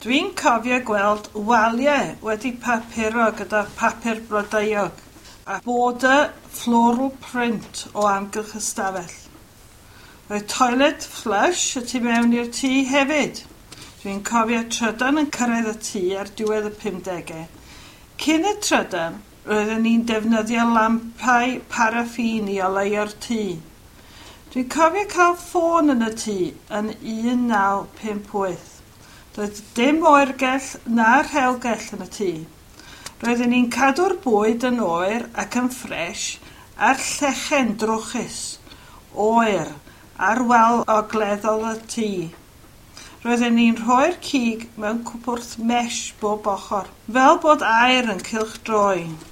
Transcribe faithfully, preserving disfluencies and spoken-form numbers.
Dwi'n cofio gweld waliau wedi papuro gyda papur blodeuog a border floral print o amgylch ystafell. Roedd toilet flush y tu mewn i'r tŷ hefyd. Dwi'n cofio trydan yn cyrraedd y tŷ ar diwedd y pumdegau. Cyn y trydan, roedden ni'n defnyddio lampau paraffin i oleio'r tŷ. Dwi'n cofio cael ffôn yn y tŷ yn un naw pump wyth. Doedd dim oergell na'r rhewgell yn y tŷ. Roedden ni'n cadw'r bwyd yn oer ac yn ffres a'r llechen drwchus, oer, ar wal ogleddol y tŷ. Roedden ni'n rhoi'r cig mewn cwpwrdd mesh bob ochr, fel bod aer yn cylchdroi.